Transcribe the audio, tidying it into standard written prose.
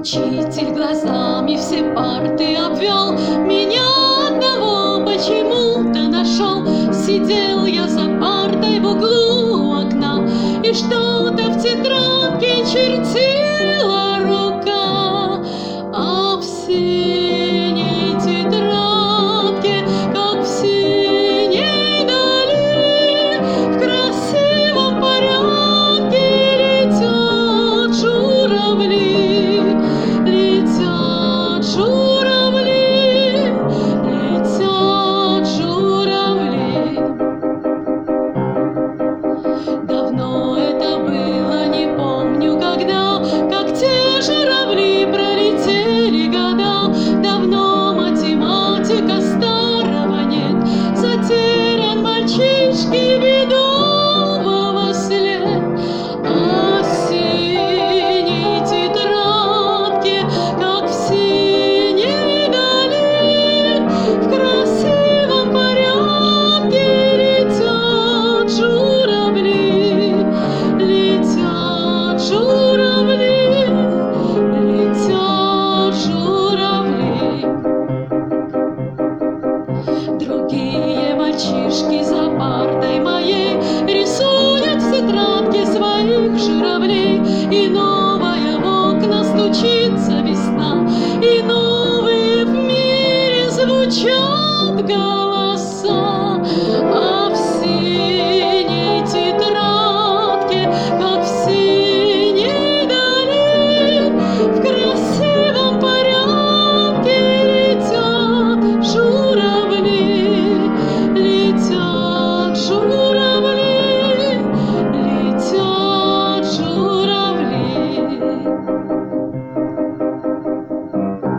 Учитель глазами все парты обвел, меня одного почему-то нашел. Сидел я за партой в углу у окна, и что-то в тетрадке чертила рука. А в синей тетрадке, как в синей дали, в красивом порядке летят журавли, летят журавли, летят журавли. Давно это было, не помню когда, как те журавли пролетели года. Давно математика старого нет, затерян мальчишки бедового след. А в синей тетрадке, как в синей дали, в красивом порядке летят журавли, летят журавли, летят журавли. Другие мальчишки за партой моей рисуют в тетрадке своих журавлей, и